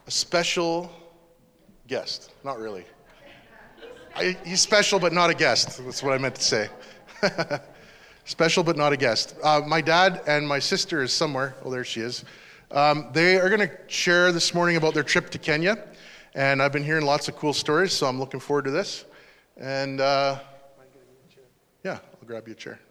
a special guest. Not really. He's special, but not a guest. That's what I meant to say. Special, but not a guest. My dad and my sister is somewhere. Oh, there she is. They are going to share this morning about their trip to Kenya. And I've been hearing lots of cool stories, so I'm looking forward to this. And yeah, I'll grab you a chair.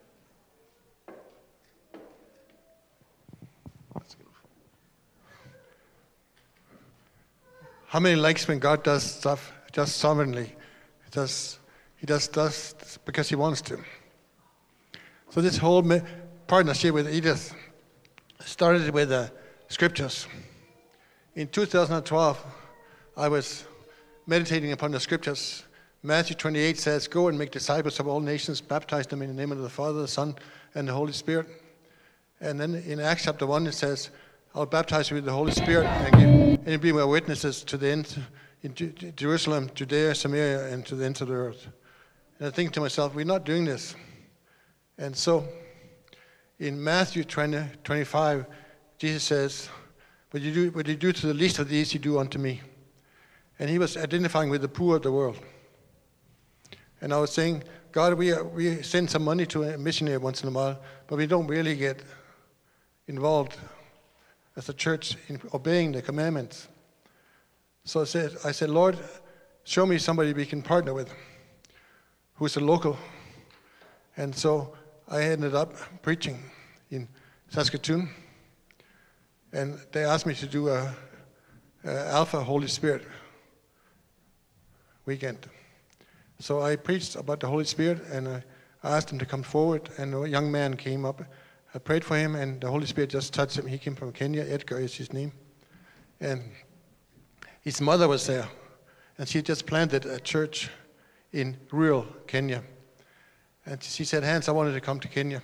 How many likes when God does stuff just sovereignly? He does because he wants to. So this whole partnership with Edith started with the scriptures. In 2012, I was meditating upon the scriptures. Matthew 28 says, "Go and make disciples of all nations, baptize them in the name of the Father, the Son, and the Holy Spirit." And then in Acts chapter 1 it says, "I'll baptize you with the Holy Spirit and you'll be my witnesses to the end, in Jerusalem, Judea, Samaria, and to the ends of the earth." And I think to myself, we're not doing this. And so in Matthew 25, Jesus says, what you do to the least of these, you do unto me. And he was identifying with the poor of the world. And I was saying, God, we send some money to a missionary once in a while, but we don't really get involved as a church in obeying the commandments. So I said, Lord, show me somebody we can partner with who's a local. And so I ended up preaching in Saskatoon. And they asked me to do a Alpha Holy Spirit weekend. So I preached about the Holy Spirit, and I asked him to come forward, and a young man came up. I prayed for him, and the Holy Spirit just touched him. He came from Kenya. Edgar is his name. And his mother was there, and she just planted a church in rural Kenya. And she said, Hans, I wanted to come to Kenya.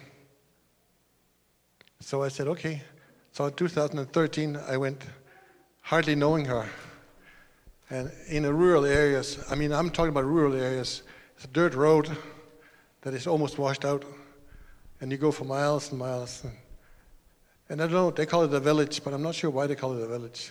So I said, okay. So in 2013, I went hardly knowing her. And in the rural areas, I'm talking about rural areas, it's a dirt road that is almost washed out. And you go for miles and miles. And I don't know, they call it a village, but I'm not sure why they call it a village.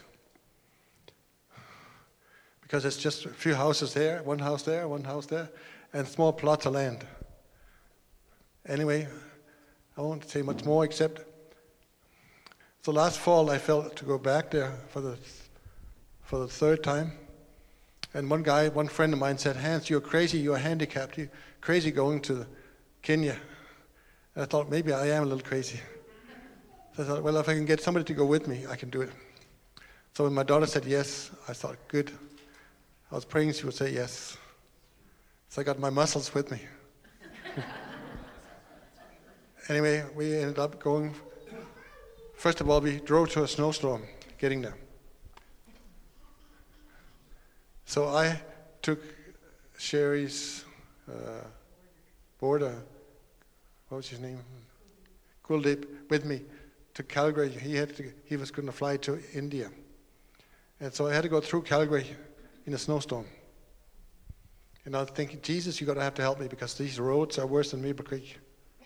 Because it's just a few houses there, one house there, and small plots of land. Anyway, I won't say much more except, so last fall I felt to go back there for the third time. And one friend of mine said, Hans, you're crazy, you're handicapped, you're crazy going to Kenya. And I thought, maybe I am a little crazy. So I thought, well, if I can get somebody to go with me, I can do it. So when my daughter said yes, I thought, good. I was praying she would say yes. So I got my muscles with me. Anyway, we ended up going. First of all, we drove to a snowstorm getting there. So I took Sherry's boarder, what was his name? Kuldeep, with me to Calgary. He was going to fly to India. And so I had to go through Calgary in a snowstorm. And I was thinking, Jesus, you're going to have to help me because these roads are worse than Maple Creek.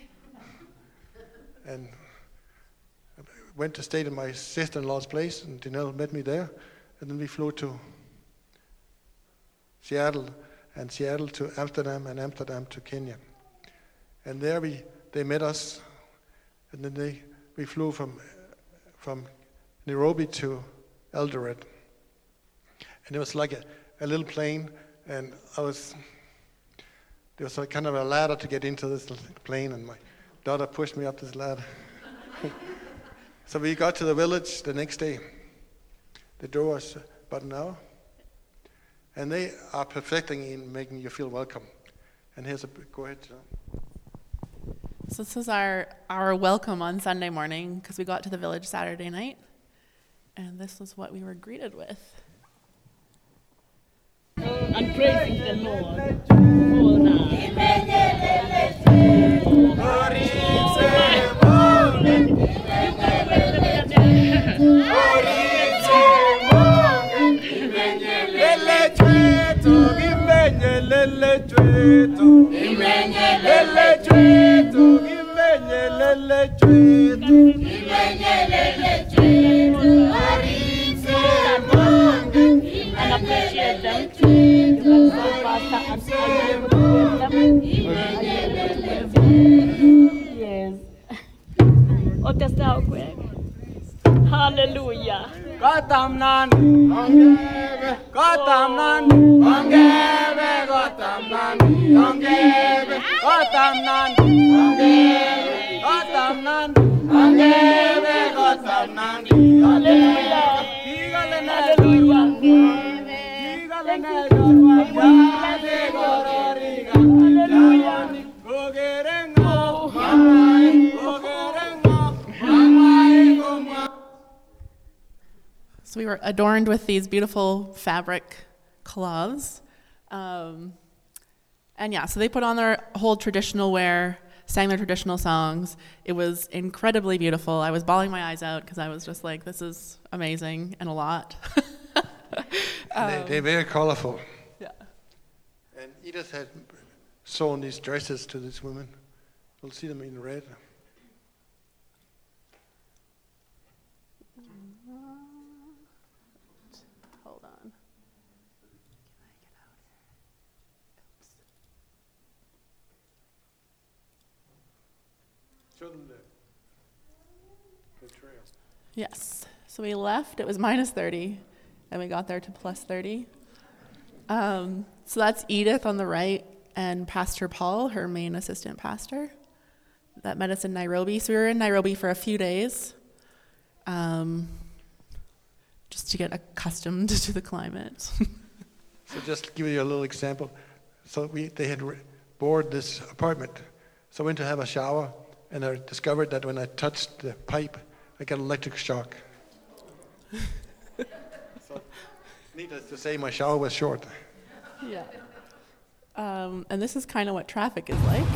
And I went to stay in my sister-in-law's place, and Danelle met me there. And then we flew to Seattle, and Seattle to Amsterdam, and Amsterdam to Kenya. And there they met us, and then we flew from Nairobi to Eldoret. And it was like a little plane, and there was a kind of a ladder to get into this plane, and my daughter pushed me up this ladder. So we got to the village the next day. They drove us about an hour. And they are perfecting in making you feel welcome. And go ahead, John. So this is our welcome on Sunday morning, because we got to the village Saturday night. And this was what we were greeted with. And praising the Lord for now. led them to the pastor and I able to win them. I able to win them. Yes. Och det står Greg. Halleluja. Gotamnan, Gotamnan, Ongebe, Gotamnan, Ongebe, Gotamnan, Ongebe, Gotamnan, Ongebe, Gotamnan, Halleluja. Halleluja. So we were adorned with these beautiful fabric cloths. And yeah, so they put on their whole traditional wear, sang their traditional songs. It was incredibly beautiful. I was bawling my eyes out because I was just like, this is amazing and a lot. They're very colorful. Yeah. And Edith had sewn these dresses to these women. You'll see them in red. Hold on. Show them the trail. Yes. So we left, it was minus 30, and we got there to plus 30. So that's Edith on the right, and Pastor Paul, her main assistant pastor, that met us in Nairobi. So we were in Nairobi for a few days, just to get accustomed to the climate. So just to give you a little example. So they had bored this apartment. So I went to have a shower, and I discovered that when I touched the pipe, I got electric shock. So, needless to say, my shower was short. Yeah. And this is kind of what traffic is like.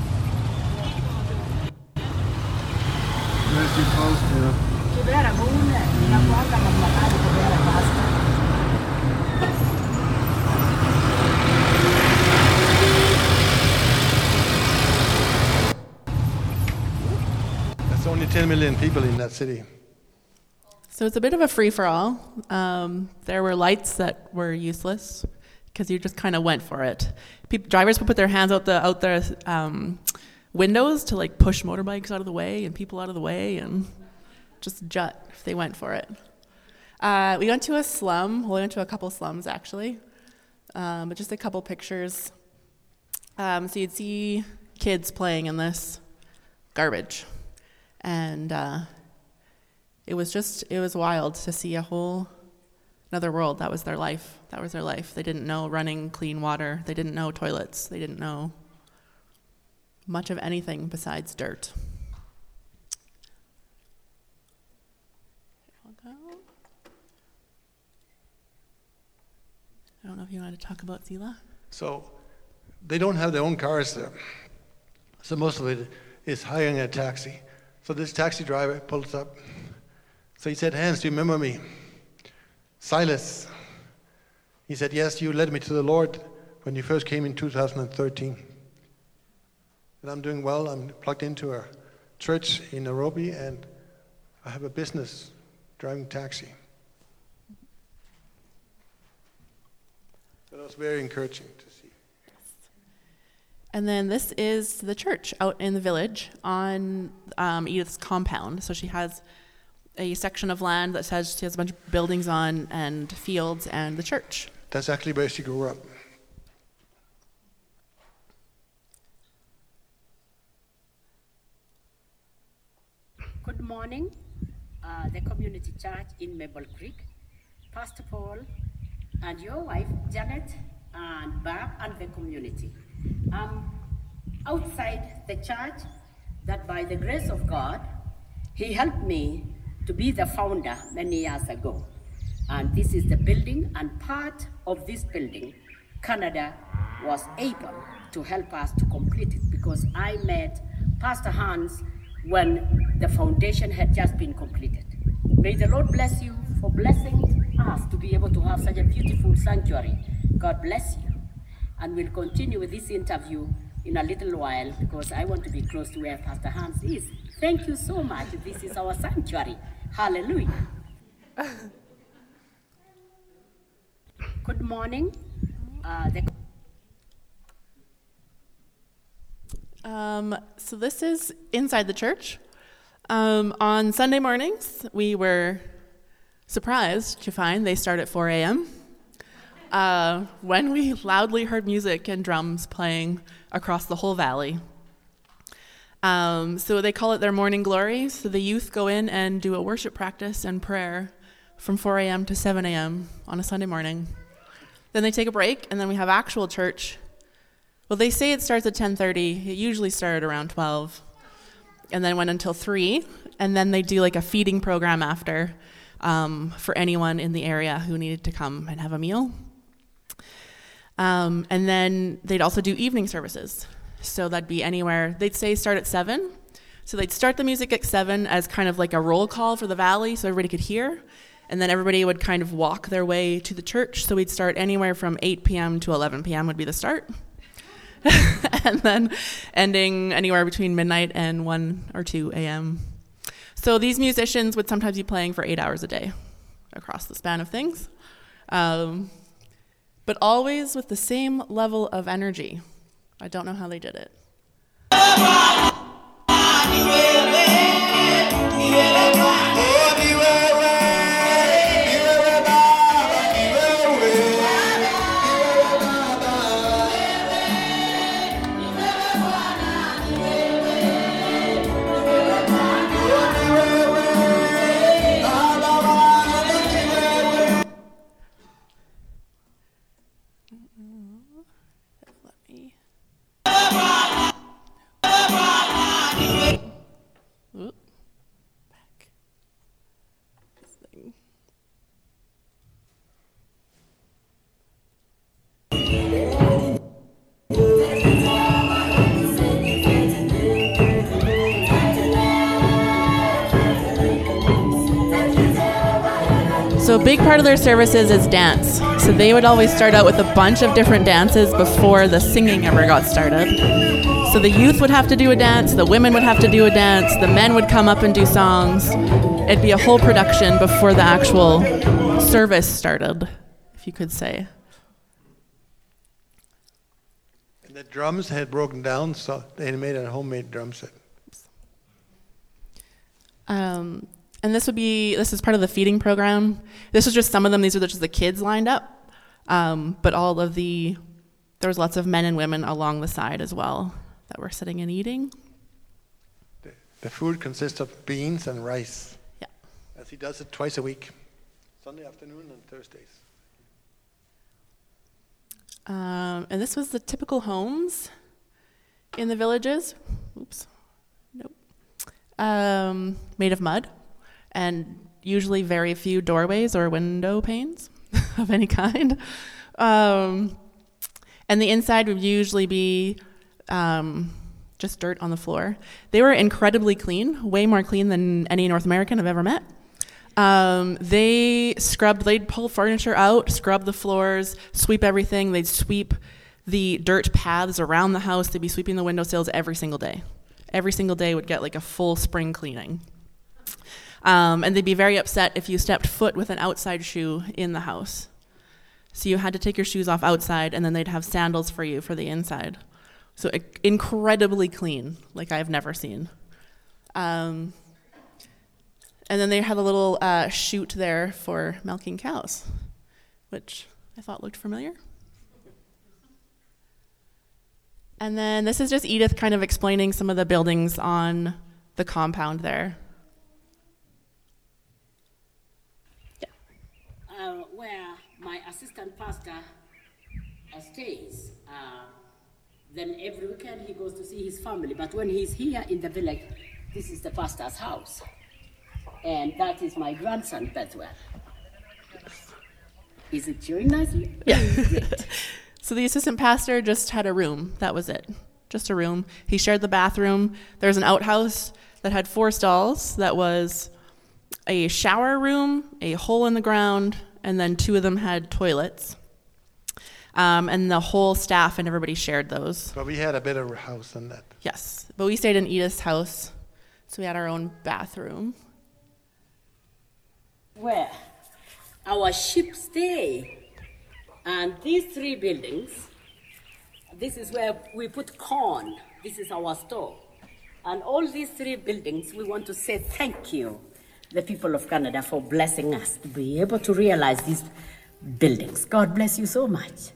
There's only 10 million people in that city. So it's a bit of a free-for-all. There were lights that were useless because you just kind of went for it. Drivers would put their hands out the windows to like push motorbikes out of the way and people out of the way and just jut if they went for it. We went to a slum. Well, we went to a couple slums actually, but just a couple pictures. So you'd see kids playing in this garbage, and it was wild to see another world. That was their life. They didn't know running clean water. They didn't know toilets. They didn't know much of anything besides dirt. I don't know if you wanted to talk about Zila. So they don't have their own cars there. So most of it is hiring a taxi. So this taxi driver pulls up. So he said, "Hans, do you remember me?" "Silas." He said, "Yes, you led me to the Lord when you first came in 2013. And I'm doing well. I'm plugged into a church in Nairobi, and I have a business driving taxi." So that was very encouraging to see. And then this is the church out in the village on Edith's compound. So she has a section of land that says she has a bunch of buildings on and fields and the church. That's actually where she grew up. Good morning, the community church in Maple Creek, Pastor Paul, and your wife, Janet, and Barb, and the community. Outside the church, that by the grace of God, He helped me to be the founder many years ago. And this is the building, and part of this building, Canada was able to help us to complete it because I met Pastor Hans when the foundation had just been completed. May the Lord bless you for blessing us to be able to have such a beautiful sanctuary. God bless you. And we'll continue with this interview in a little while because I want to be close to where Pastor Hans is. Thank you so much. This is our sanctuary. Hallelujah. Good morning. So this is inside the church. On Sunday mornings, we were surprised to find they start at 4 a.m. When we loudly heard music and drums playing across the whole valley. So they call it their morning glory. So the youth go in and do a worship practice and prayer from 4 a.m. to 7 a.m. on a Sunday morning. Then they take a break, and then we have actual church. Well, they say it starts at 10:30. It usually started around 12, and then went until 3. And then they do like a feeding program after for anyone in the area who needed to come and have a meal. And then they'd also do evening services. So that'd be anywhere. They'd say start at 7. So they'd start the music at 7 as kind of like a roll call for the valley so everybody could hear. And then everybody would kind of walk their way to the church. So we'd start anywhere from 8 p.m. to 11 p.m. would be the start. And then ending anywhere between midnight and 1 or 2 a.m. So these musicians would sometimes be playing for 8 hours a day across the span of things. But always with the same level of energy. I don't know how they did it. So a big part of their services is dance. So they would always start out with a bunch of different dances before the singing ever got started. So the youth would have to do a dance, the women would have to do a dance, the men would come up and do songs. It'd be a whole production before the actual service started, if you could say. And the drums had broken down, so they made a homemade drum set. And this is part of the feeding program. This was just some of them. These are just the kids lined up. But there was lots of men and women along the side as well that were sitting and eating. The food consists of beans and rice. Yeah. As he does it twice a week, Sunday afternoon and Thursdays. And this was the typical homes in the villages. Oops. Nope. Made of mud. And usually very few doorways or window panes of any kind. And the inside would usually be just dirt on the floor. They were incredibly clean, way more clean than any North American I've ever met. They'd pull furniture out, scrub the floors, sweep everything. They'd sweep the dirt paths around the house. They'd be sweeping the windowsills every single day. Every single day would get like a full spring cleaning. And they'd be very upset if you stepped foot with an outside shoe in the house. So you had to take your shoes off outside, and then they'd have sandals for you for the inside. So incredibly clean, like I've never seen. And then they had a little chute there for milking cows, which I thought looked familiar. And then this is just Edith kind of explaining some of the buildings on the compound there. Where my assistant pastor stays, then every weekend he goes to see his family. But when he's here in the village, this is the pastor's house. And that is my grandson, Bethwell. Is it showing nicely? Yeah. Great. So the assistant pastor just had a room. That was it. Just a room. He shared the bathroom. There was an outhouse that had 4 stalls. That was a shower room, a hole in the ground, and then 2 of them had toilets. And the whole staff and everybody shared those. But we had a better house than that. Yes. But we stayed in Edith's house, so we had our own bathroom. Where our sheep stay. And these 3 buildings, this is where we put corn. This is our store. And all these 3 buildings, we want to say thank you, the people of Canada, for blessing us to be able to realize these buildings. God bless you so much.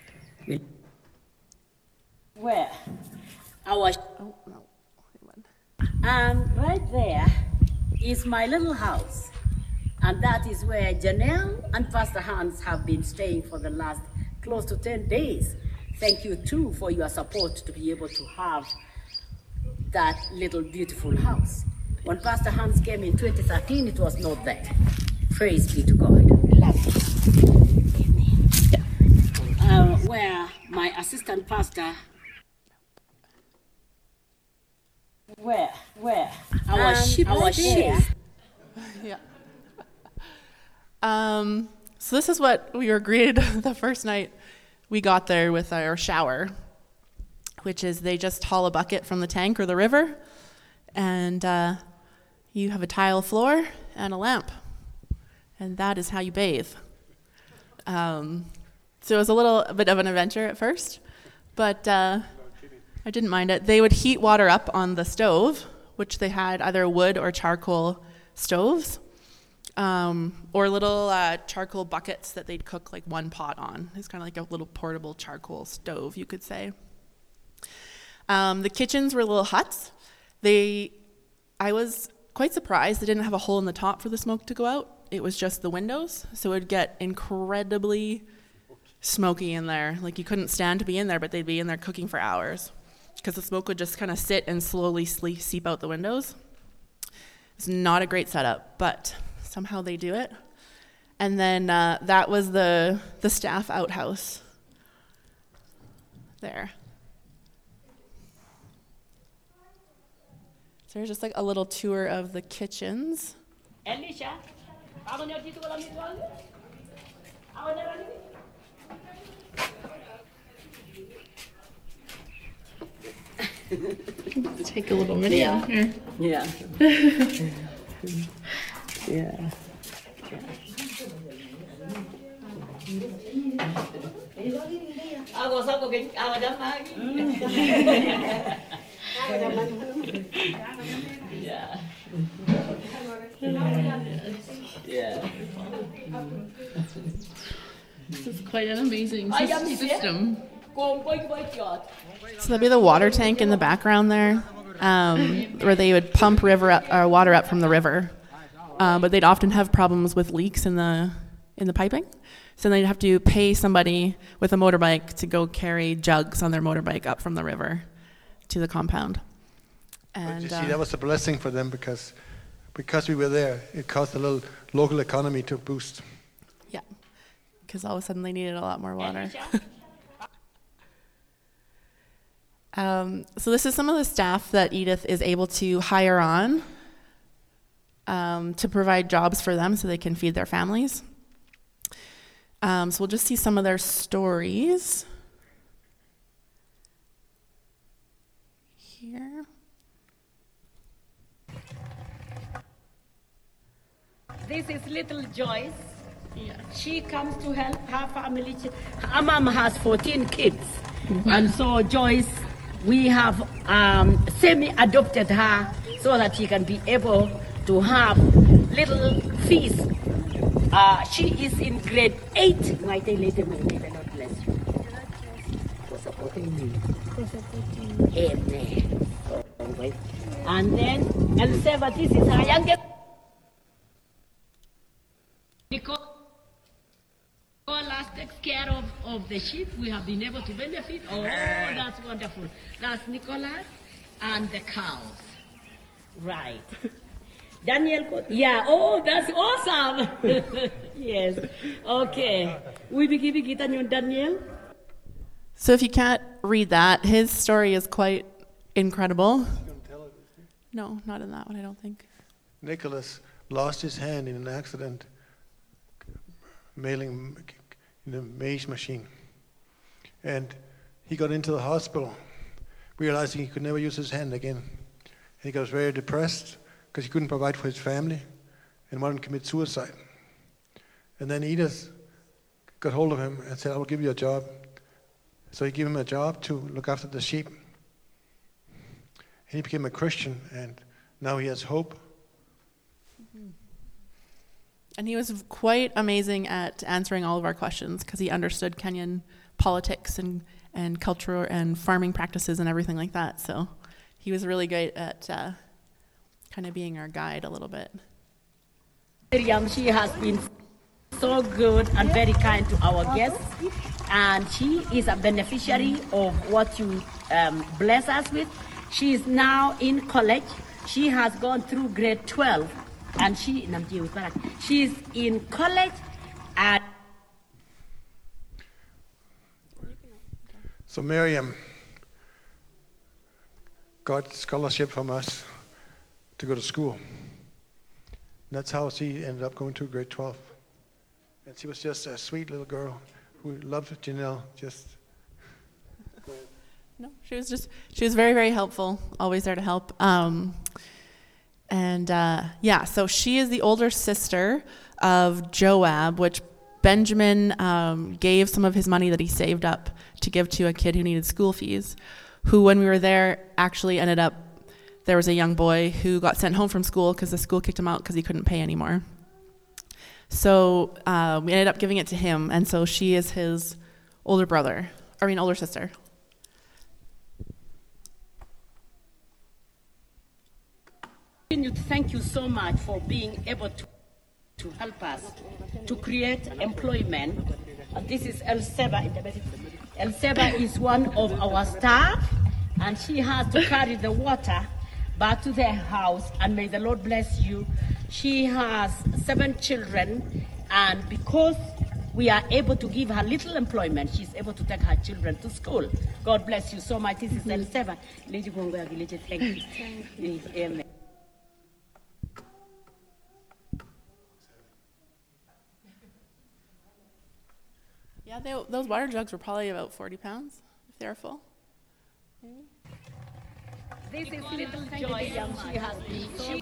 Where? Our... Oh, no. And right there is my little house. And that is where Janelle and Pastor Hans have been staying for the last close to 10 days. Thank you, too, for your support to be able to have that little beautiful house. When Pastor Hans came in 2013, it was not there. Praise be to God. Love you. Amen. Where my assistant pastor... Where? Our sheep. Yeah. So this is what we were greeted the first night we got there with our shower, which is they just haul a bucket from the tank or the river, and you have a tile floor and a lamp, and that is how you bathe. So it was a little bit of an adventure at first, but I didn't mind it. They would heat water up on the stove, which they had either wood or charcoal stoves, or little charcoal buckets that they'd cook like one pot on. It's kind of like a little portable charcoal stove, you could say. The kitchens were little huts. I was quite surprised they didn't have a hole in the top for the smoke to go out. It was just the windows, so it would get incredibly smoky in there. Like you couldn't stand to be in there, but they'd be in there cooking for hours because the smoke would just kind of sit and slowly seep out the windows. It's not a great setup, but somehow they do it. And then that was the staff outhouse there. So there's just like a little tour of the kitchens. Elisha, Take a little video here. Yeah. Yeah. Yeah. This is quite an amazing system. So there'd be the water tank in the background there, where they would pump water up from the river. But they'd often have problems with leaks in the piping. So they'd have to pay somebody with a motorbike to go carry jugs on their motorbike up from the river to the compound. And you see, that was a blessing for them because we were there. It caused the little local economy to boost. Yeah, because all of a sudden they needed a lot more water. So this is some of the staff that Edith is able to hire on to provide jobs for them so they can feed their families. So we'll just see some of their stories here. this is little Joyce. Yeah. She comes to help her family. Her mom has 14 kids. And so Joyce, we have semi-adopted her so that she can be able to have little feast. She is in grade 8. My dear lady, may the Lord bless you. For supporting me. Amen. And then Elzeva, this is her youngest. Nicolas takes care of the sheep. We have been able to benefit. Oh, that's wonderful. That's Nicolas and the cows. Right. Daniel, yeah, oh, that's awesome. Yes. Okay. We be giving it to Daniel. So if you can't read that, his story is quite incredible. No, not in that one, I don't think. Nicholas lost his hand in an accident mailing in a maize machine. And he got into the hospital, realizing he could never use his hand again. And he got very depressed because he couldn't provide for his family and wanted to commit suicide. And then Edith got hold of him and said, I will give you a job. So he gave him a job to look after the sheep. He became a Christian, and now he has hope. And he was quite amazing at answering all of our questions because he understood Kenyan politics and culture and farming practices and everything like that. So he was really great at kind of being our guide a little bit. Miriam, she has been so good and very kind to our guests, and she is a beneficiary of what you bless us with. She is now in college. She has gone through grade 12, and she's in college. And So Miriam got scholarship from us to go to school. That's how she ended up going to grade 12. And she was just a sweet little girl who loved Janelle. No, she was very, very helpful, always there to help. So she is the older sister of Joab, which Benjamin gave some of his money that he saved up to give to a kid who needed school fees, who, when we were there, actually ended up, there was a young boy who got sent home from school because the school kicked him out because he couldn't pay anymore. So we ended up giving it to him, and so she is his older sister. thank you so much for being able to help us to create employment. This is Elseba. Elseba is one of our staff, and she has to carry the water back to their house, and may the Lord bless you. She has 7 children, and because we are able to give her little employment, she's able to take her children to school. God bless you so much. This is Elseba. Thank you. Amen. Yeah, those water jugs were probably about 40 pounds, if they were full. Maybe. This is little Joy. She has been.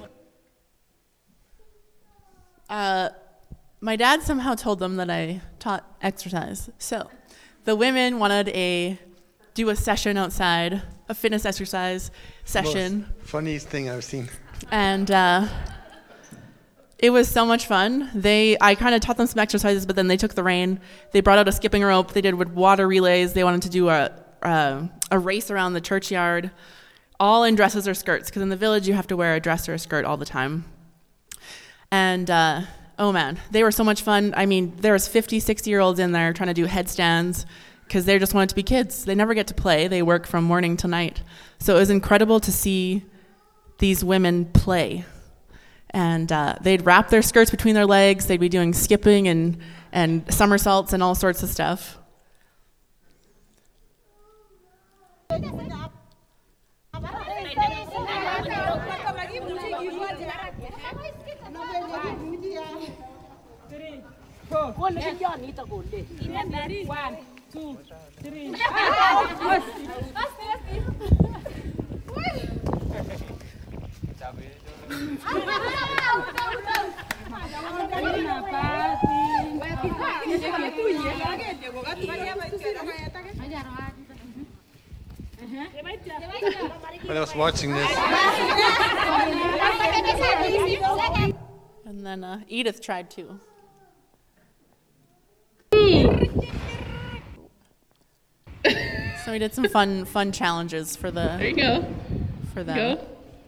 My dad somehow told them that I taught exercise. So the women wanted do a session outside, a fitness exercise session. Most funniest thing I've seen. And it was so much fun. I kind of taught them some exercises, but then they took the rein. They brought out a skipping rope. They did with water relays. They wanted to do a race around the churchyard, all in dresses or skirts, because in the village you have to wear a dress or a skirt all the time. And oh man, they were so much fun. I mean, there was 50, 60-year-olds in there trying to do headstands because they just wanted to be kids. They never get to play. They work from morning till night. So it was incredible to see these women play. And they'd wrap their skirts between their legs. They'd be doing skipping and somersaults and all sorts of stuff. One, two, three. When I was watching this, And then Edith tried too. So we did some fun challenges for the. There you go. For them. Go.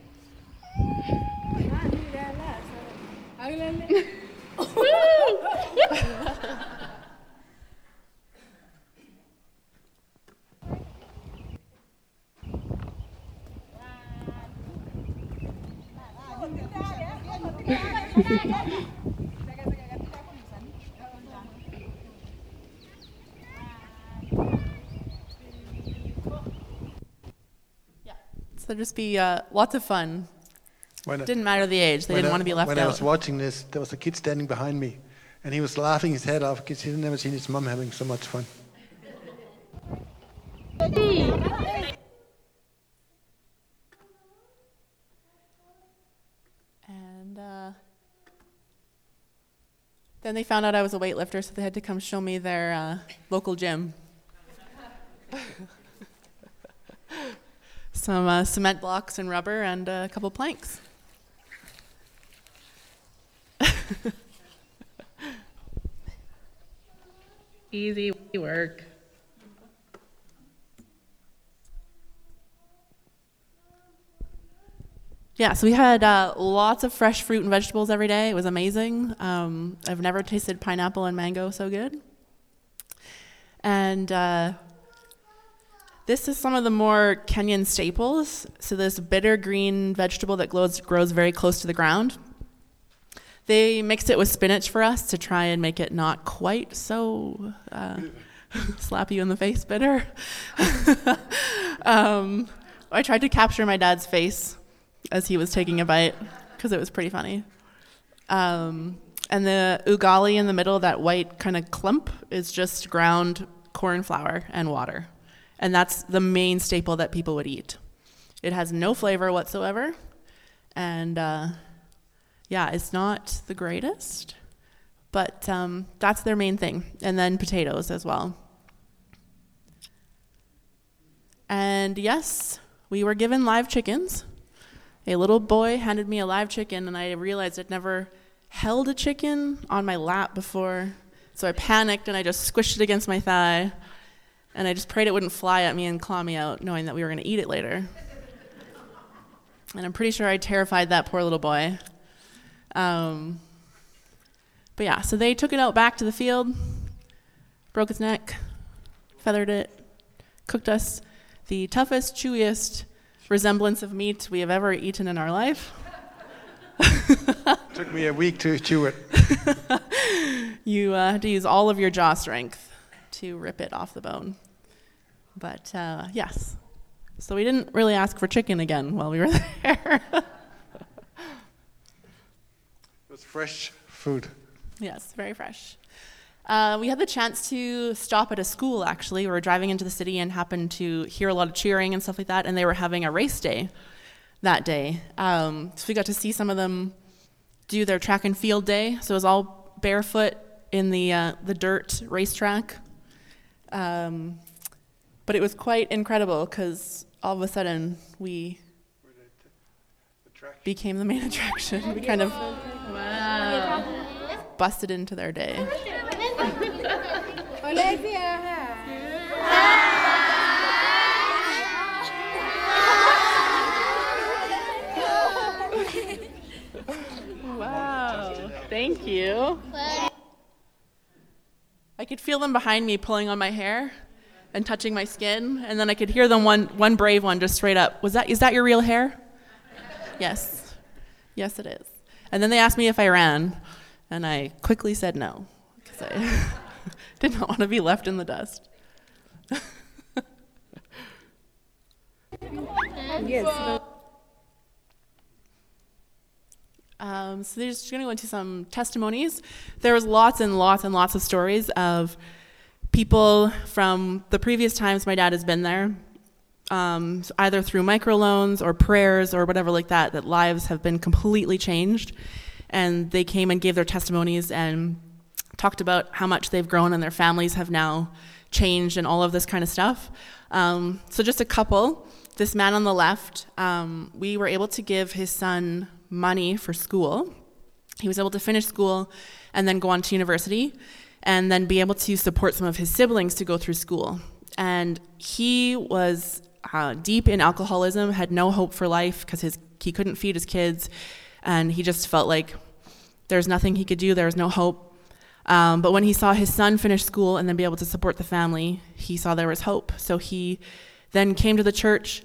So just be lots of fun. Didn't matter the age. They didn't want to be left When out. I was watching this, there was a kid standing behind me, and he was laughing his head off because he'd never seen his mom having so much fun. And Then they found out I was a weightlifter, so they had to come show me their local gym. Some cement blocks and rubber and a couple planks. Easy work. Yeah, so we had lots of fresh fruit and vegetables every day. It was amazing. I've never tasted pineapple and mango so good. And this is some of the more Kenyan staples. So this bitter green vegetable that grows very close to the ground. They mixed it with spinach for us to try and make it not quite so slap you in the face bitter. I tried to capture my dad's face as he was taking a bite, because it was pretty funny. And the ugali in the middle, that white kind of clump, is just ground corn flour and water. And that's the main staple that people would eat. It has no flavor whatsoever. And it's not the greatest, but that's their main thing. And then potatoes as well. And yes, we were given live chickens. A little boy handed me a live chicken, and I realized I'd never held a chicken on my lap before. So I panicked, and I just squished it against my thigh, and I just prayed it wouldn't fly at me and claw me out, knowing that we were going to eat it later. And I'm pretty sure I terrified that poor little boy. But yeah, so they took it out back to the field, broke its neck, feathered it, cooked us the toughest, chewiest resemblance of meat we have ever eaten in our life. Took me a week to chew it. You had to use all of your jaw strength to rip it off the bone. But yes, so we didn't really ask for chicken again while we were there. It was fresh food. Yes, very fresh. We had the chance to stop at a school, actually. We were driving into the city and happened to hear a lot of cheering and stuff like that, and they were having a race day that day. So we got to see some of them do their track and field day. So it was all barefoot in the dirt racetrack. But it was quite incredible because all of a sudden we became the main attraction. We kind of busted into their day. Wow, thank you. I could feel them behind me pulling on my hair and touching my skin, and then I could hear them one brave one just straight up, is that your real hair? Yes. Yes, it is. And then they asked me if I ran, and I quickly said no, because I did not want to be left in the dust. Yes. So they're just going to go into some testimonies. There was lots and lots and lots of stories of people from the previous times my dad has been there, either through microloans or prayers or whatever like that, that lives have been completely changed. And they came and gave their testimonies and talked about how much they've grown and their families have now changed and all of this kind of stuff. So just a couple. This man on the left, we were able to give his son money for school. He was able to finish school and then go on to university and then be able to support some of his siblings to go through school. And he was deep in alcoholism, had no hope for life because he couldn't feed his kids, and he just felt like there's nothing he could do, there was no hope. But when he saw his son finish school and then be able to support the family, he saw there was hope. So he then came to the church,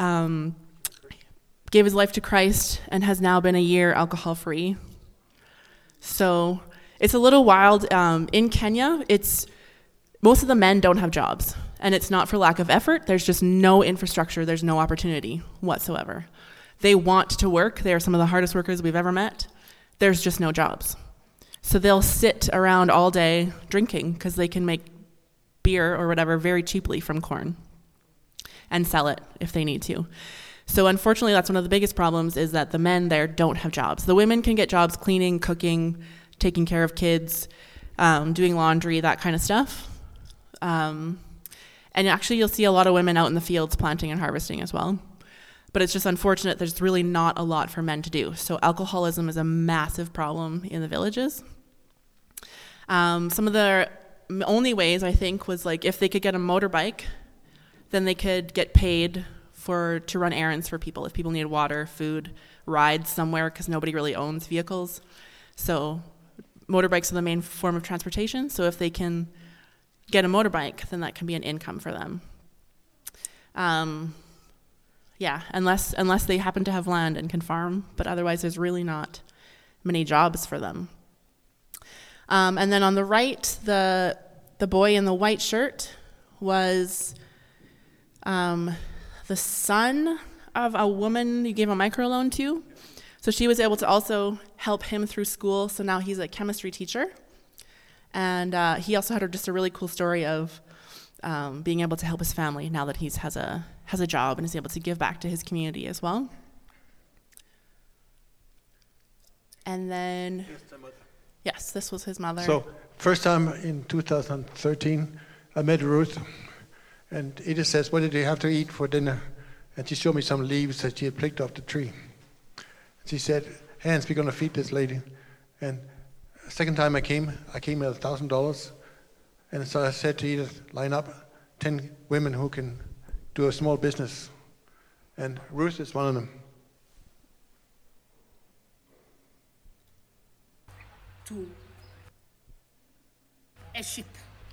gave his life to Christ, and has now been a year alcohol-free. So it's a little wild. In Kenya, most of the men don't have jobs, and it's not for lack of effort. There's just no infrastructure. There's no opportunity whatsoever. They want to work. They are some of the hardest workers we've ever met. There's just no jobs. So they'll sit around all day drinking because they can make beer or whatever very cheaply from corn and sell it if they need to. So unfortunately, that's one of the biggest problems, is that the men there don't have jobs. The women can get jobs cleaning, cooking, taking care of kids, doing laundry, that kind of stuff. And actually you'll see a lot of women out in the fields planting and harvesting as well. But it's just unfortunate there's really not a lot for men to do. So alcoholism is a massive problem in the villages. Some of the only ways, I think, was like if they could get a motorbike, then they could get paid to run errands for people. If people needed water, food, rides somewhere, because nobody really owns vehicles. So motorbikes are the main form of transportation. So if they can get a motorbike, then that can be an income for them. Yeah, unless they happen to have land and can farm, but otherwise there's really not many jobs for them. And then on the right, the boy in the white shirt was the son of a woman you gave a microloan to. So she was able to also help him through school, so now he's a chemistry teacher. And he also had just a really cool story of being able to help his family now that he has a job and is able to give back to his community as well. And then, yes, this was his mother. So, first time in 2013, I met Ruth, and Edith says, "What did you have to eat for dinner?" And she showed me some leaves that she had picked off the tree. She said, "Hans, we're going to feed this lady." And the second time I came with $1,000. And so I said to Edith, line up 10 women who can do a small business. And Ruth is one of them. To a ship.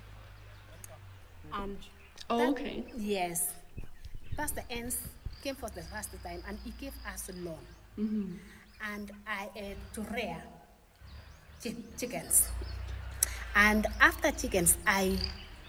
And okay. Yes. Pastor Enns came for the first time and he gave us a loan. Mm-hmm. And I had to rear chickens. And after chickens, I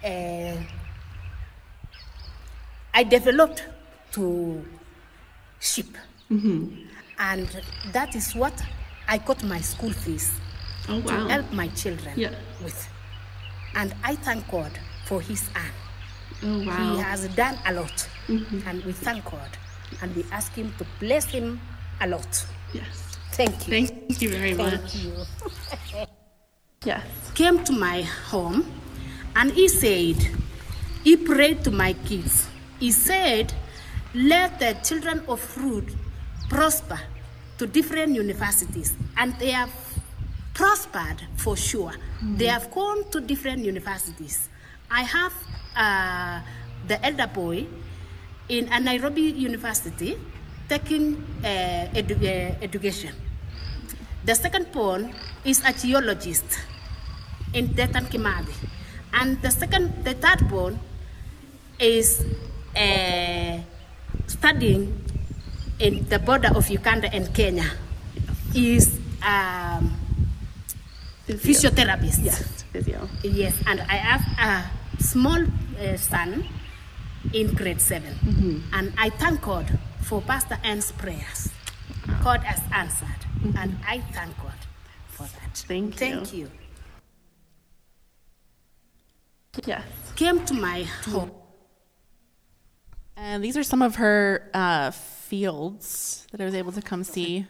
developed to sheep. Mm-hmm. And that is what I got my school fees Oh, to wow. help my children with. And I thank God for his hand. Oh, wow. He has done a lot. Mm-hmm. And we thank God. And we ask him to bless him a lot. Yes. Thank you. Thank you very much. Thank you. Yes. Came to my home and he said, he prayed to my kids. He said, let the children of Ruth prosper to different universities. And they have prospered for sure. They have gone to different universities. I have the elder boy in a Nairobi University taking education. The second born is a geologist in Dedan Kimathi. And the third born is studying in the border of Uganda and Kenya. He is physiotherapist. Yes, physio. Yes, and I have a small son in grade 7. Mm-hmm. And I thank God for Pastor Ann's prayers. God has answered, and I thank God for that. Thank you. Yes. Came to my home. And these are some of her fields that I was able to come see.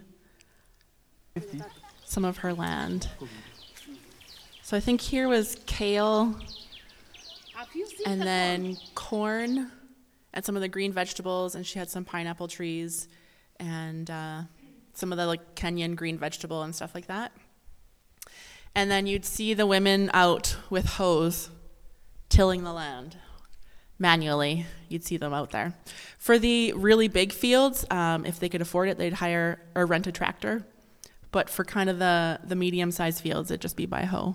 Some of her land. So I think here was kale, and then corn, and some of the green vegetables, and she had some pineapple trees, and some of the like Kenyan green vegetable and stuff like that. And then you'd see the women out with hoes tilling the land manually. You'd see them out there. For the really big fields, if they could afford it, they'd hire or rent a tractor. But for kind of the medium-sized fields, it'd just be by hoe.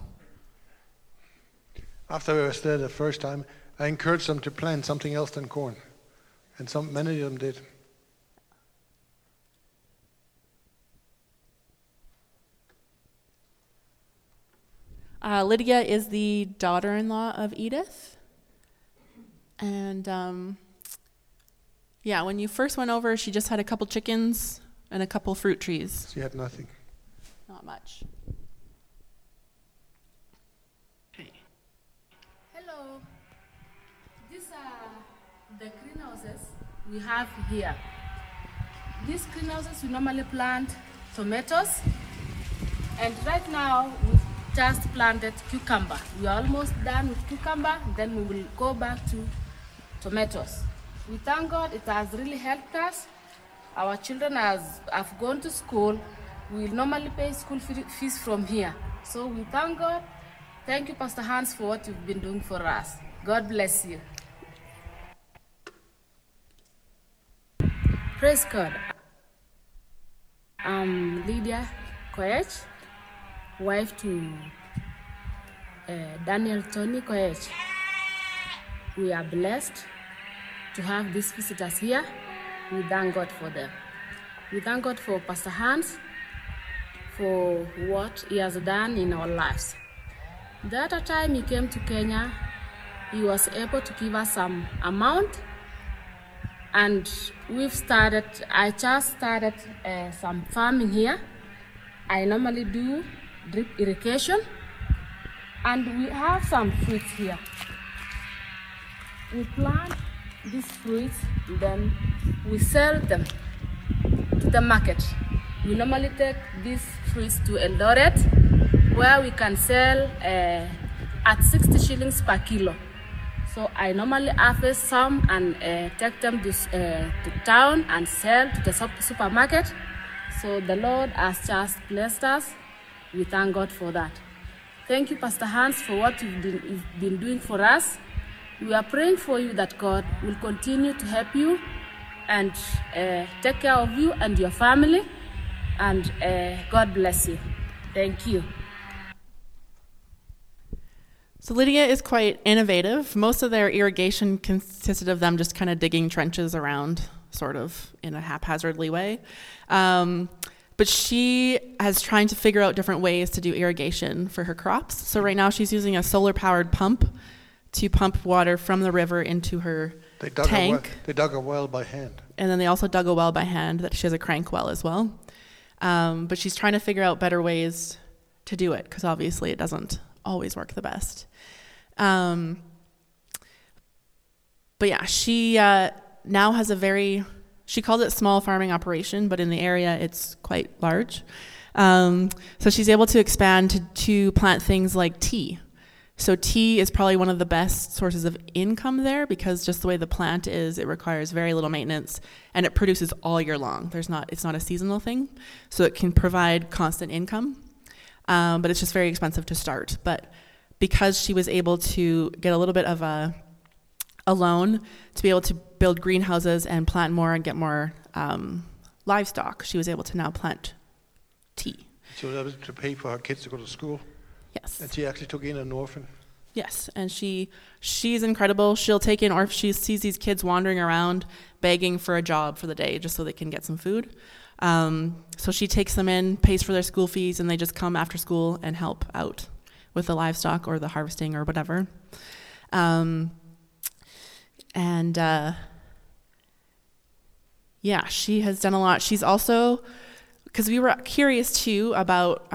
After I was there the first time, I encouraged them to plant something else than corn. And many of them did. Lydia is the daughter-in-law of Edith. And yeah, when you first went over, she just had a couple chickens and a couple fruit trees. She had nothing. Not much. Hello. These are the greenhouses we have here. These greenhouses we normally plant tomatoes, and right now we've just planted cucumber. We are almost done with cucumber, then we will go back to tomatoes. We thank God it has really helped us. Our children have gone to school. We normally pay school fees from here. So we thank God. Thank you, Pastor Hans, for what you've been doing for us. God bless you. Praise God. I'm Lydia Koech, wife to Daniel Tony Koech. We are blessed to have these visitors here. We thank God for them. We thank God for Pastor Hans for what he has done in our lives. The other time he came to Kenya, he was able to give us some amount, and I just started some farming here. I normally do drip irrigation, and we have some fruits here. We plant these fruits, then we sell them to the market. We normally take these fruits to Eldoret, where we can sell at 60 shillings per kilo. So I normally harvest some and take them to town and sell to the supermarket. So the Lord has just blessed us. We thank God for that. Thank you, Pastor Hans, for what you've been doing for us. We are praying for you that God will continue to help you and take care of you and your family. And God bless you. Thank you. So Lydia is quite innovative. Most of their irrigation consisted of them just kind of digging trenches around, sort of in a haphazardly way. But she is trying to figure out different ways to do irrigation for her crops. So right now she's using a solar-powered pump to pump water from the river into her tank. They dug a well by hand. And then they also dug a well by hand. That she has a crank well as well. But she's trying to figure out better ways to do it, because obviously it doesn't always work the best. But yeah, she now has she calls it small farming operation, but in the area it's quite large. So she's able to expand to plant things like tea. So tea is probably one of the best sources of income there, because just the way the plant is, it requires very little maintenance and it produces all year long. It's not a seasonal thing, so it can provide constant income, but it's just very expensive to start. But because she was able to get a little bit of a loan to be able to build greenhouses and plant more and get more livestock, she was able to now plant tea. She was able to pay for her kids to go to school. Yes. And she actually took in an orphan. Yes, and she's incredible. She'll take in, or if she sees these kids wandering around begging for a job for the day just so they can get some food. So she takes them in, pays for their school fees, and they just come after school and help out with the livestock or the harvesting or whatever. Yeah, she has done a lot. She's also, because we were curious too about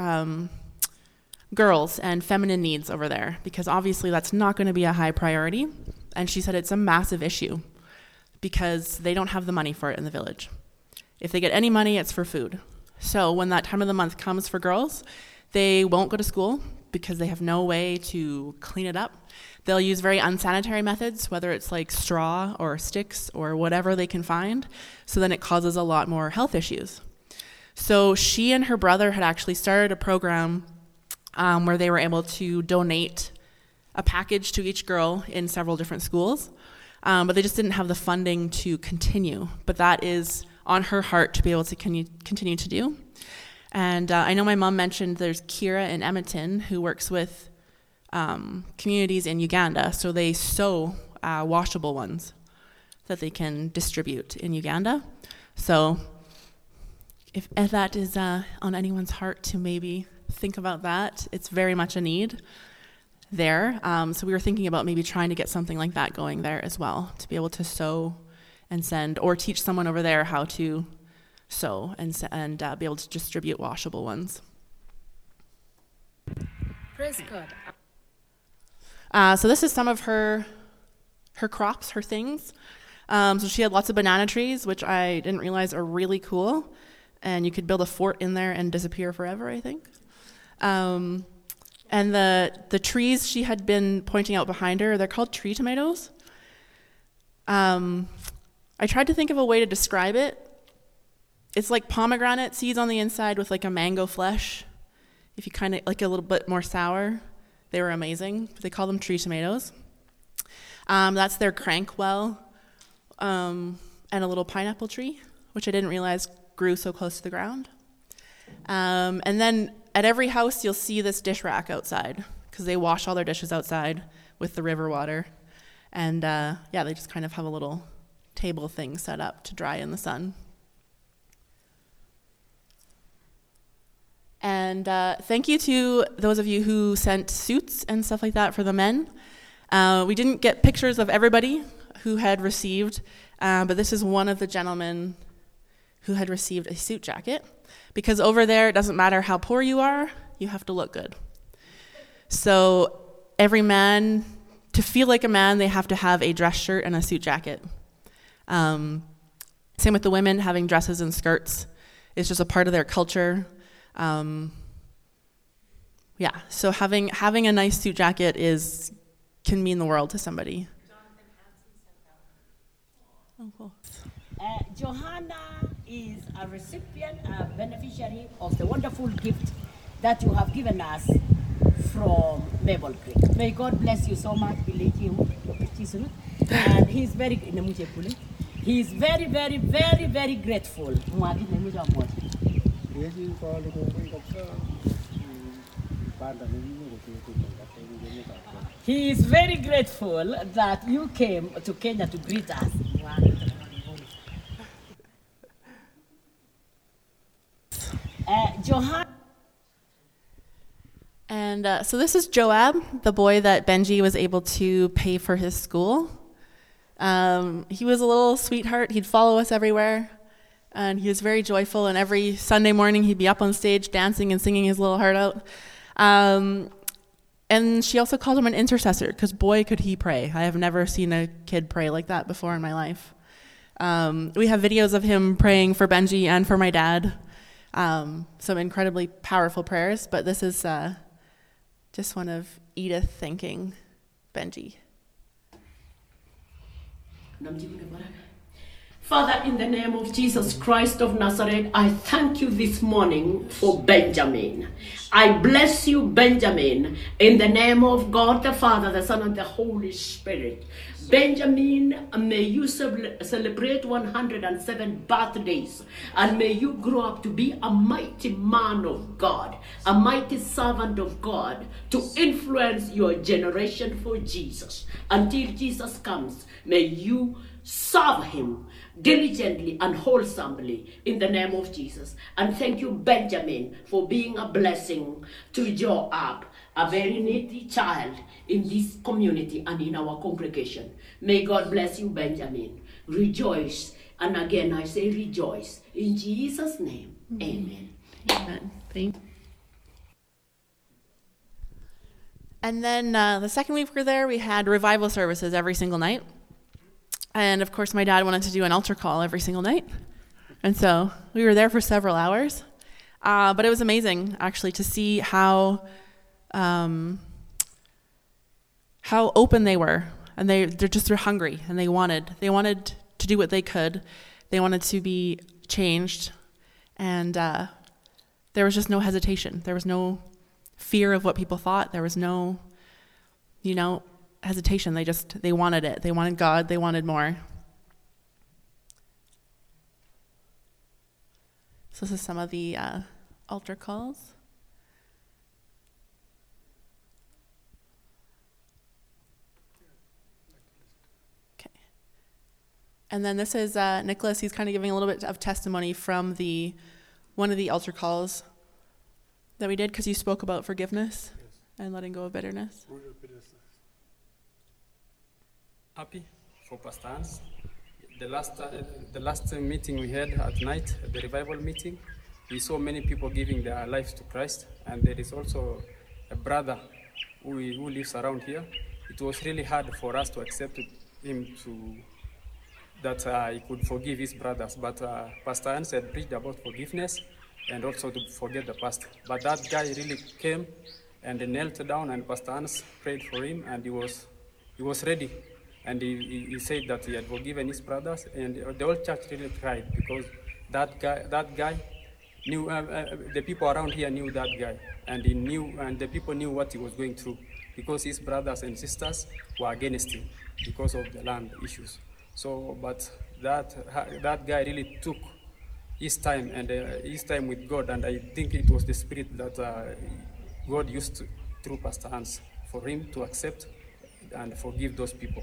girls and feminine needs over there, because obviously that's not going to be a high priority. And she said it's a massive issue because they don't have the money for it in the village. If they get any money, it's for food. So when that time of the month comes for girls, they won't go to school because they have no way to clean it up. They'll use very unsanitary methods, whether it's like straw or sticks or whatever they can find. So then it causes a lot more health issues. So she and her brother had actually started a program where they were able to donate a package to each girl in several different schools, but they just didn't have the funding to continue. But that is on her heart to be able to continue to do. And I know my mom mentioned there's Kira in Edmonton who works with communities in Uganda, so they sew washable ones that they can distribute in Uganda. So if that is on anyone's heart to maybe think about that, it's very much a need there. So we were thinking about maybe trying to get something like that going there as well, to be able to sew and send, or teach someone over there how to sew and be able to distribute washable ones. Praise God. So this is some of her crops, her things. So she had lots of banana trees, which I didn't realize are really cool. And you could build a fort in there and disappear forever, I think. And the trees she had been pointing out behind her, they're called tree tomatoes. I tried to think of a way to describe it. It's like pomegranate seeds on the inside with like a mango flesh. If you kind of like a little bit more sour, they were amazing. They call them tree tomatoes. That's their crankwell, and a little pineapple tree, which I didn't realize grew so close to the ground. And then at every house, you'll see this dish rack outside because they wash all their dishes outside with the river water. And they just kind of have a little table thing set up to dry in the sun. And thank you to those of you who sent suits and stuff like that for the men. We didn't get pictures of everybody who had received, but this is one of the gentlemen who had received a suit jacket. Because over there, it doesn't matter how poor you are, you have to look good. So every man, to feel like a man, they have to have a dress shirt and a suit jacket. Same with the women, having dresses and skirts. It's just a part of their culture. So having a nice suit jacket can mean the world to somebody. Oh, cool. Johanna is a recipient, a beneficiary of the wonderful gift that you have given us from Maple Creek. May God bless you so much, and he's very very, very, very grateful. He is very grateful that you came to Kenya to greet us. Johanna. And so this is Joab, the boy that Benji was able to pay for his school. He was a little sweetheart. He'd follow us everywhere. And he was very joyful. And every Sunday morning, he'd be up on stage dancing and singing his little heart out. And she also called him an intercessor, because boy, could he pray. I have never seen a kid pray like that before in my life. We have videos of him praying for Benji and for my dad. Some incredibly powerful prayers, but this is just one of Edith thanking Benji. Father, in the name of Jesus Christ of Nazareth, I thank you this morning for Benjamin. I bless you, Benjamin, in the name of God the Father, the Son, and the Holy Spirit. Benjamin, may you celebrate 107 birthdays, and may you grow up to be a mighty man of God, a mighty servant of God, to influence your generation for Jesus. Until Jesus comes, may you serve him diligently and wholesomely in the name of Jesus. And thank you, Benjamin, for being a blessing to Joab, a very needy child in this community and in our congregation. May God bless you, Benjamin. Rejoice. And again, I say rejoice. In Jesus' name, amen. Amen. Thank you. And then the second week we were there, we had revival services every single night. And of course, my dad wanted to do an altar call every single night. And so we were there for several hours. But it was amazing, actually, to see how open they were. And they're hungry, and they wanted to do what they could. They wanted to be changed. And there was just no hesitation. There was no fear of what people thought. There was no, hesitation. They wanted it. They wanted God. They wanted more. So this is some of the altar calls. Okay. And then this is Nicholas. He's kind of giving a little bit of testimony from one of the altar calls that we did, because you spoke about forgiveness and letting go of bitterness. Happy for Pastor Hans. The last meeting we had at night, the revival meeting, we saw many people giving their lives to Christ, and there is also a brother who lives around here. It was really hard for us to accept him that he could forgive his brothers, but Pastor Hans had preached about forgiveness and also to forget the past. But that guy really came and he knelt down, and Pastor Hans prayed for him, and he was ready. And he said that he had forgiven his brothers, and the whole church really cried because that guy knew, the people around here knew that guy, and the people knew what he was going through because his brothers and sisters were against him because of the land issues. So, but that guy really took his time with God, and I think it was the spirit that God used through Pastor Hans for him to accept and forgive those people.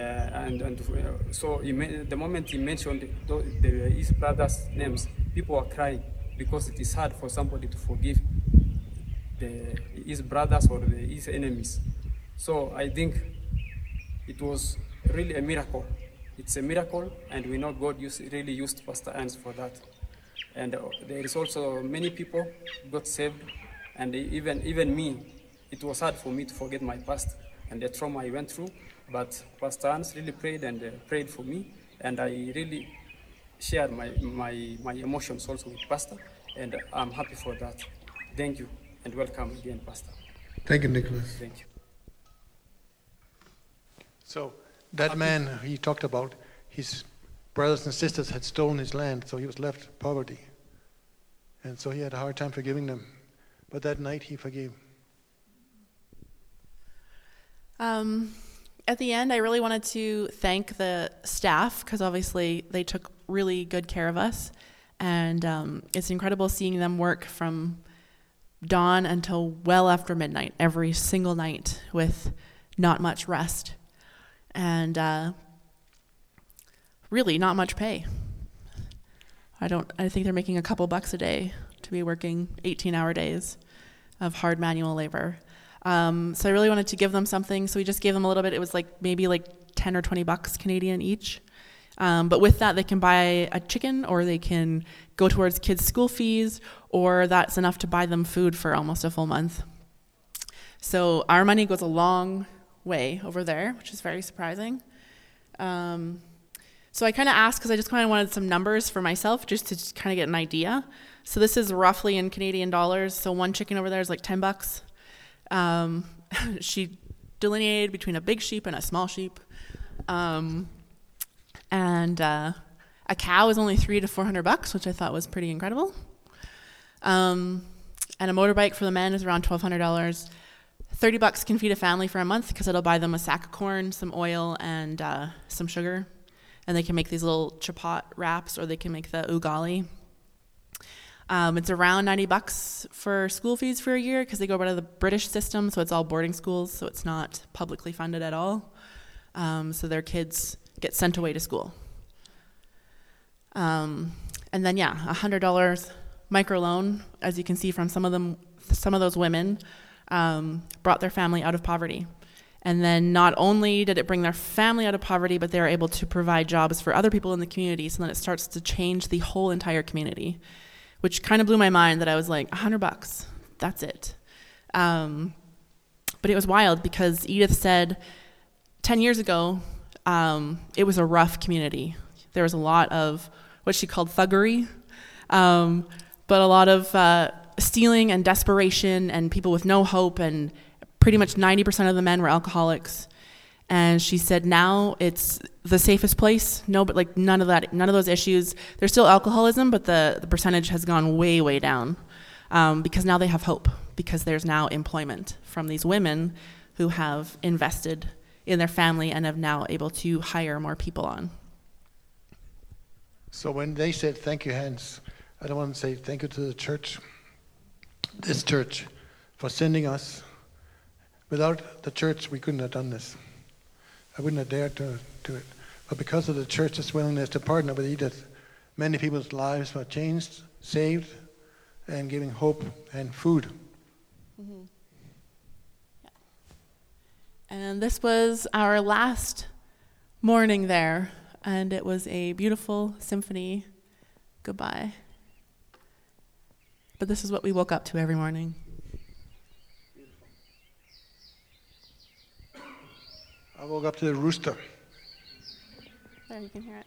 So the moment he mentioned his brothers' names, people were crying because it is hard for somebody to forgive his brothers or his enemies. So I think it was really a miracle. It's a miracle, and we know God really used Pastor Hans for that. And there is also many people got saved, and even me, it was hard for me to forget my past and the trauma I went through. But Pastor Hans really prayed and prayed for me, and I really shared my emotions also with Pastor, and I'm happy for that. Thank you, and welcome again, Pastor. Thank you, Nicholas. Thank you. So that man he talked about, his brothers and sisters had stolen his land, so he was left poverty. And so he had a hard time forgiving them. But that night he forgave. At the end, I really wanted to thank the staff because obviously they took really good care of us. And it's incredible seeing them work from dawn until well after midnight, every single night with not much rest. And really not much pay. I think they're making a couple bucks a day to be working 18-hour days of hard manual labor. So I really wanted to give them something, so we just gave them a little bit. It was maybe 10 or 20 bucks Canadian each. But with that, they can buy a chicken, or they can go towards kids' school fees, or that's enough to buy them food for almost a full month. So our money goes a long way over there, which is very surprising. So I kind of asked because I just kind of wanted some numbers for myself just to kind of get an idea. So this is roughly in Canadian dollars. So one chicken over there is 10 bucks. She delineated between a big sheep and a small sheep. And a cow is only $300 to $400, which I thought was pretty incredible. And a motorbike for the men is around $1,200. $30 can feed a family for a month because it'll buy them a sack of corn, some oil, and some sugar. And they can make these little chapat wraps, or they can make the ugali. It's around $90 for school fees for a year because they go by the British system, so it's all boarding schools, so it's not publicly funded at all. So their kids get sent away to school. And then, $100 microloan, as you can see from some of those women, brought their family out of poverty. And then not only did it bring their family out of poverty, but they were able to provide jobs for other people in the community, so then it starts to change the whole entire community, which kind of blew my mind that I was $100, that's it. But it was wild because Edith said 10 years ago, it was a rough community. There was a lot of what she called thuggery, but a lot of stealing and desperation and people with no hope, and pretty much 90% of the men were alcoholics. And she said now it's the safest place. No, but none of those issues. There's still alcoholism, but the percentage has gone way, way down because now they have hope, because there's now employment from these women who have invested in their family and have now able to hire more people on. So when they said thank you, Hans, I don't want to say thank you to the church, this church, for sending us. Without the church, we couldn't have done this. I wouldn't have dared to do it. But because of the church's willingness to partner with Edith, many people's lives were changed, saved, and giving hope and food. Mm-hmm. Yeah. And this was our last morning there, and it was a beautiful symphony goodbye. But this is what we woke up to every morning. I woke up to the rooster. There, you can hear it.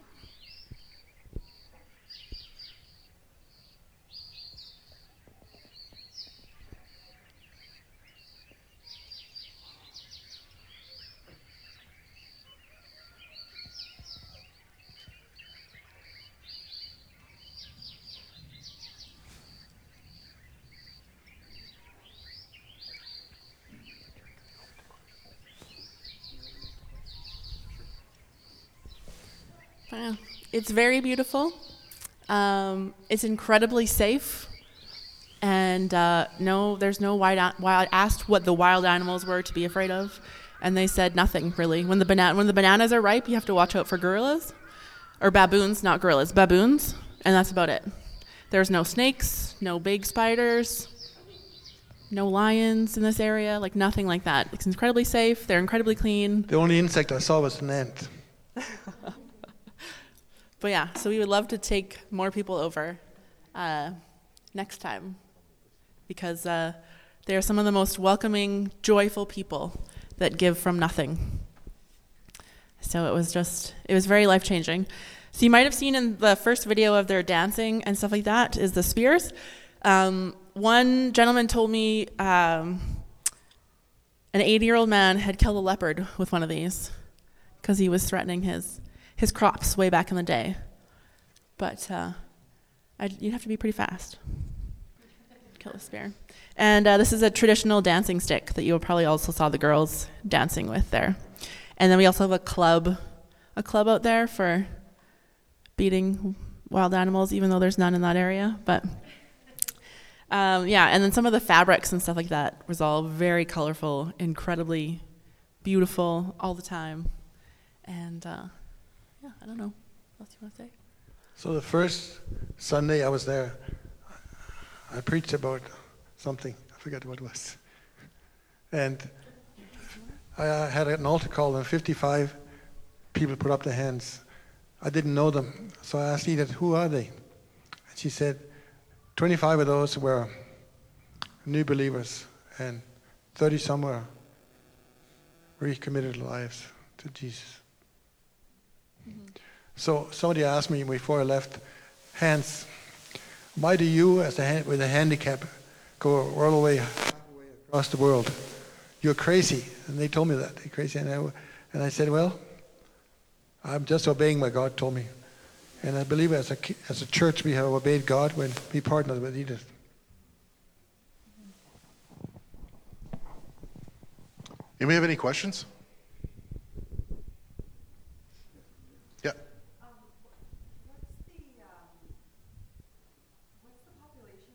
Yeah. It's very beautiful. It's incredibly safe. And no, there's no wild. I asked what the wild animals were to be afraid of, and they said nothing really. When the bananas are ripe, you have to watch out for gorillas, or baboons, not gorillas, baboons, and that's about it. There's no snakes, no big spiders, no lions in this area, like nothing like that. It's incredibly safe. They're incredibly clean. The only insect I saw was an ant. But yeah, so we would love to take more people over next time, because they're some of the most welcoming, joyful people that give from nothing. So it was very life-changing. So you might have seen in the first video of their dancing and stuff like that is the spears. One gentleman told me an 80-year-old man had killed a leopard with one of these because he was threatening his crops way back in the day. But you'd have to be pretty fast. Kill a spear. And this is a traditional dancing stick that you probably also saw the girls dancing with there. And then we also have a club out there for beating wild animals, even though there's none in that area. But and then some of the fabrics and stuff like that was all very colorful, incredibly beautiful all the time. And I don't know. What else you want to say? So the first Sunday I was there, I preached about something. I forget what it was. And I had an altar call, and 55 people put up their hands. I didn't know them, so I asked Edith, who are they? And she said, 25 of those were new believers, and 30 some were recommitted lives to Jesus. Mm-hmm. So somebody asked me before I left, Hans, why do you, with a handicap, go all the way across the world? You're crazy. And they told me that, they're crazy. And I said, well, I'm just obeying what God told me. And I believe as a church we have obeyed God when we partnered with Edith. Anybody have any questions? Yeah. What's the population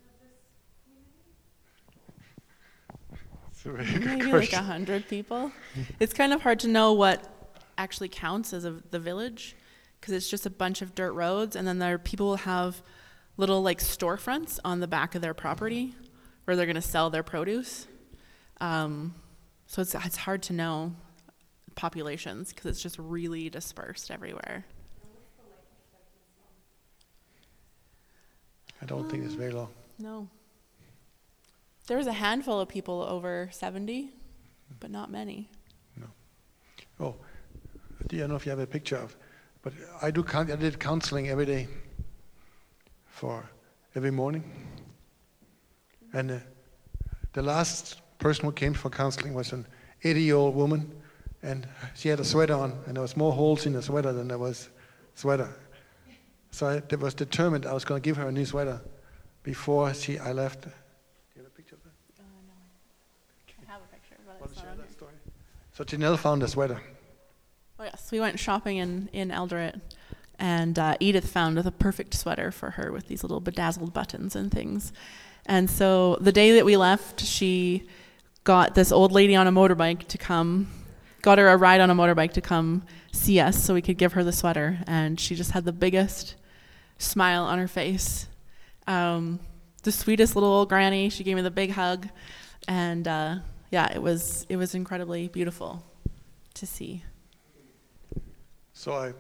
of this community? Maybe like 100 people. It's kind of hard to know what actually counts as the village, because it's just a bunch of dirt roads, and then people will have little like storefronts on the back of their property where they're going to sell their produce. So it's hard to know populations because it's just really dispersed everywhere. I don't think it's very long. No. There was a handful of people over 70, but not many. No. Oh, I don't know if you have a picture of, but I did counseling every day every morning. And the last person who came for counseling was an 80-year-old woman, and she had a sweater on, and there was more holes in the sweater than there was sweater. So I was determined I was going to give her a new sweater before I left. Do you have a picture of that? No. I have a picture, but it's not on here. So Janelle found a sweater. Oh yes, we went shopping in Eldoret, and Edith found the perfect sweater for her with these little bedazzled buttons and things. And so the day that we left, she got this old lady on a motorbike got her a ride on a motorbike to come see us so we could give her the sweater. And she just had the biggest smile on her face. The sweetest little old granny. She gave me the big hug. And it was incredibly beautiful to see. So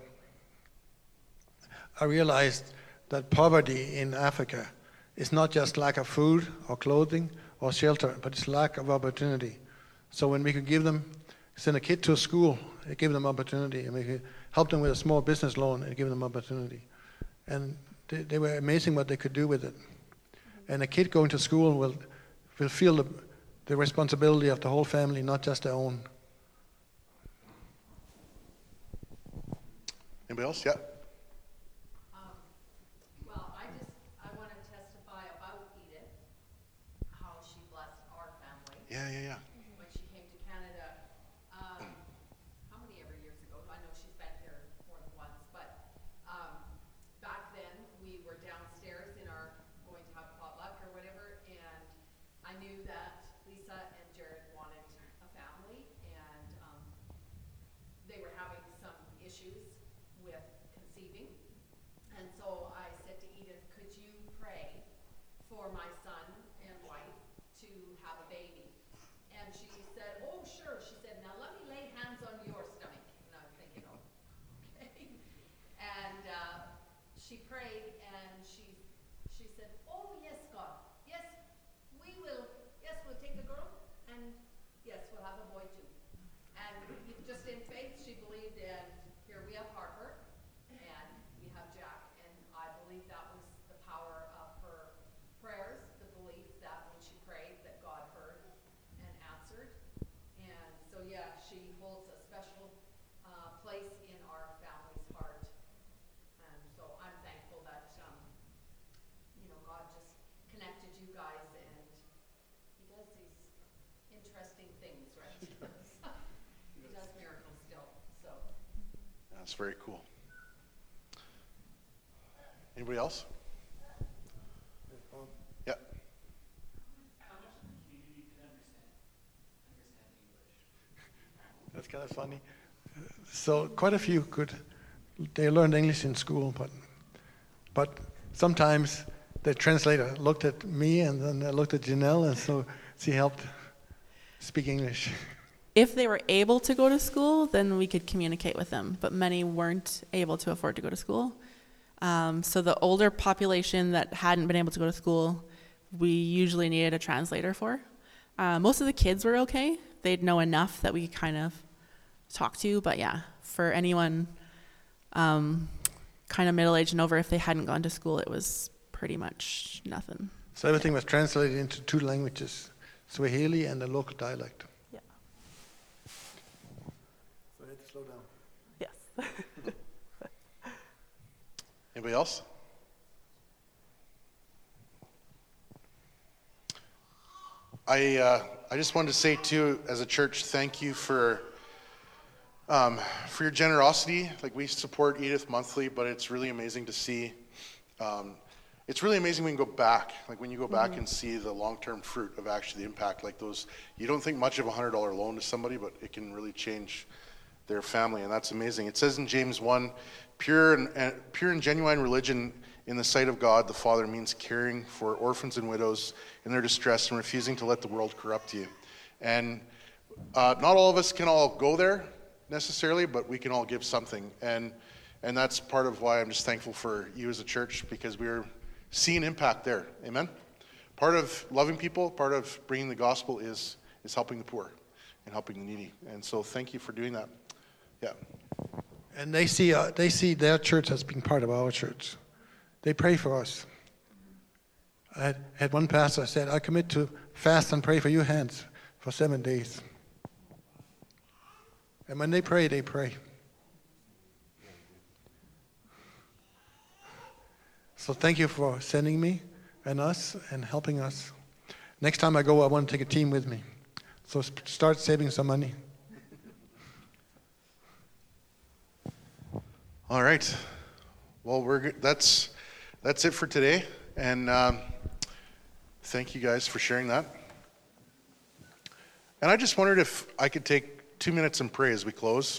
I realized that poverty in Africa is not just lack of food or clothing or shelter, but it's lack of opportunity. So when we could send a kid to a school, it gave them opportunity, and we could help them with a small business loan and give them opportunity. And they were amazing what they could do with it. And a kid going to school will feel the responsibility of the whole family, not just their own. Anybody else? Yeah. Well, I want to testify about Edith, how she blessed our family. Yeah. When she came to Canada, how many ever years ago? I know she's been here more than once, but And so I said to Edith, could you pray for my son and wife to have a baby? And she said, oh, sure. She said, now let me lay hands on your stomach. And I was thinking, oh, okay. And she prayed, and she said, oh, yes, God. Yes, we'll take the girl, and yes, we'll have a boy too. And just in faith, she believed, and here we have Harper, and we have Jack. And I believe that was the power of her prayers, the belief that when she prayed that God heard and answered. And so, yeah, she holds a special place in our family's heart. And so I'm thankful that, God just connected you guys, and he does these interesting things, right? He does miracles still, so. That's very cool. Anybody else? Yeah. How much of the community could understand English? That's kind of funny. So quite a few they learned English in school, but sometimes the translator looked at me and then I looked at Janelle, and so she helped speak English. If they were able to go to school, then we could communicate with them, but many weren't able to afford to go to school. So the older population that hadn't been able to go to school, we usually needed a translator for. Most of the kids were okay. They'd know enough that we could kind of talk to, but yeah, for anyone kind of middle-aged and over, if they hadn't gone to school, it was pretty much nothing. So everything was translated into 2 languages, Swahili and the local dialect. Yeah. So I had to slow down. Yes. Anybody else? I just wanted to say too, as a church, thank you for your generosity. Like, we support Edith monthly, but it's really amazing to see. It's really amazing when you go back, like when you go back and see the long-term fruit of actually the impact. Like those, you don't think much of a $100 loan to somebody, but it can really change their family, and that's amazing. It says in James 1, pure and genuine religion in the sight of God the Father means caring for orphans and widows in their distress and refusing to let the world corrupt you. And not all of us can all go there necessarily, but we can all give something. And that's part of why I'm just thankful for you as a church, because we're seeing impact there. Amen? Part of loving people, part of bringing the gospel is helping the poor and helping the needy. And so thank you for doing that. Yeah. And they see their church as being part of our church. They pray for us. I had one pastor said, I commit to fast and pray for your hands for 7 days. And when they pray, they pray. So thank you for sending me and us and helping us. Next time I go, I want to take a team with me. So start saving some money. All right. Well, we're good. That's it for today. And thank you guys for sharing that. And I just wondered if I could take 2 minutes and pray as we close.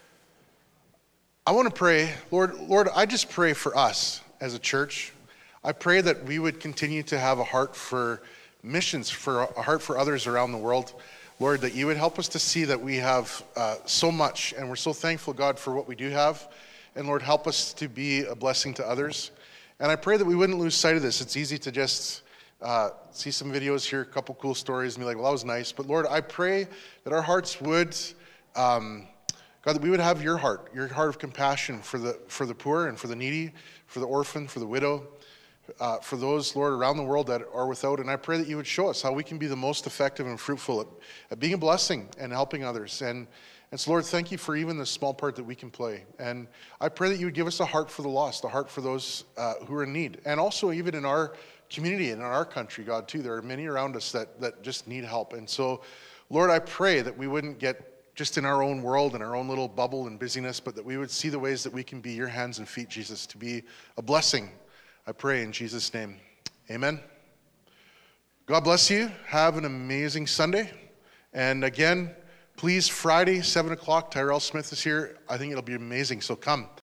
I want to pray, Lord, I just pray for us as a church. I pray that we would continue to have a heart for missions, for a heart for others around the world. Lord, that you would help us to see that we have so much, and we're so thankful, God, for what we do have. And Lord, help us to be a blessing to others. And I pray that we wouldn't lose sight of this. It's easy to just see some videos, hear a couple cool stories, and be like, well, that was nice. But Lord, I pray that our hearts would, God, that we would have your heart of compassion for the poor and for the needy, for the orphan, for the widow, for those, Lord, around the world that are without. And I pray that you would show us how we can be the most effective and fruitful at being a blessing and helping others. And so, Lord, thank you for even the small part that we can play. And I pray that you would give us a heart for the lost, a heart for those who are in need. And also even in our community and in our country, God, too, there are many around us that just need help. And so, Lord, I pray that we wouldn't get just in our own world and our own little bubble and busyness, but that we would see the ways that we can be your hands and feet, Jesus, to be a blessing. I pray in Jesus' name. Amen. God bless you. Have an amazing Sunday. And again, please, Friday, 7 o'clock, Tyrell Smith is here. I think it'll be amazing, so come.